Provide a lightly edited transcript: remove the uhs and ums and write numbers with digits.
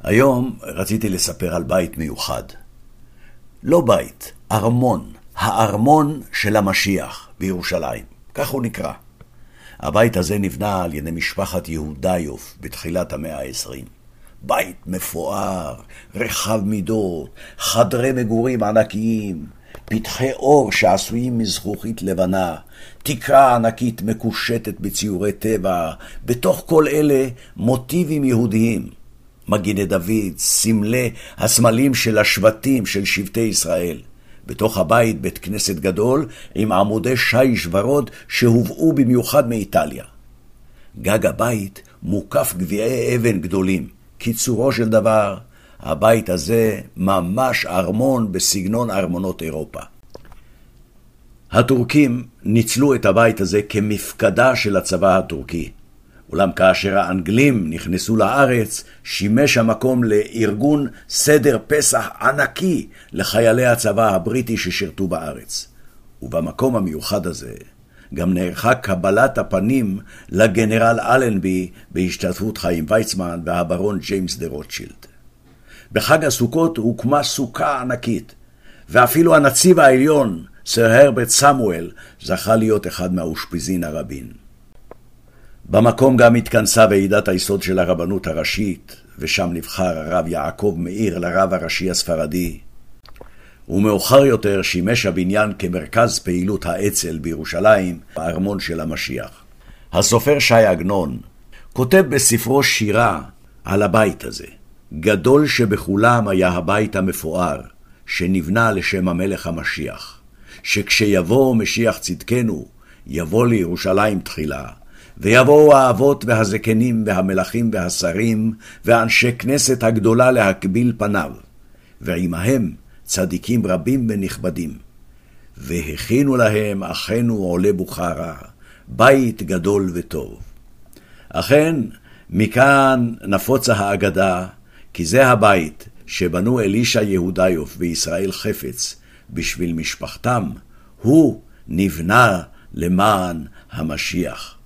היום רציתי לספר על בית מיוחד. לא בית, ארמון. הארמון של המשיח בירושלים. כך הוא נקרא. הבית הזה נבנה על ידי משפחת יהודיוף בתחילת המאה ה-20. בית מפואר, רחב מידות, חדרי מגורים ענקיים, פתחי אור שעשויים מזכוכית לבנה, תקרה ענקית מקושטת בציורי טבע, בתוך כל אלה מוטיבים יהודיים. מגיני דוד, סמלי הסמלים של השבטים של שבטי ישראל. בתוך הבית בית כנסת גדול עם עמודי שיש ורוד שהובאו במיוחד מאיטליה. גג הבית מוקף גביעי אבן גדולים. קיצורו של דבר, הבית הזה ממש ארמון בסגנון ארמונות אירופה. הטורקים ניצלו את הבית הזה כמפקדה של הצבא הטורקי. אולם כאשר האנגלים נכנסו לארץ, שימש המקום לארגון סדר פסח ענקי לחיילי הצבא הבריטי ששירתו בארץ. ובמקום המיוחד הזה גם נערכה קבלת הפנים לגנרל אלנבי בהשתתפות חיים ויצמן והברון ג'יימס דה רוטשילד. בחג הסוכות הוקמה סוכה ענקית, ואפילו הנציב העליון, סר הרברט סמואל, זכה להיות אחד מהאושפיזין הרבים. במקום גם התכנסה ועידת היסוד של הרבנות הראשית, ושם נבחר הרב יעקב מאיר לרב הראשי הספרדי. ומאוחר יותר שימש הבניין כמרכז פעילות האצ"ל בירושלים, הארמון של המשיח. הסופר ש"י עגנון כותב בספרו שירה על הבית הזה. גדול שבכולם היה הבית המפואר, שנבנה לשם המלך המשיח, שכשיבוא משיח צדקנו, יבוא לירושלים תחילה, ויבואו האבות והזקנים והמלכים והשרים ואנשי כנסת הגדולה להקביל פניו, ועמהם צדיקים רבים ונכבדים. והכינו להם אחינו עולי בוכרה, בית גדול וטוב. אכן, מכאן נפוצה האגדה, כי זה הבית שבנו אלישע יהודיוף וישראל חפץ בשביל משפחתם, הוא נבנה למען המשיח.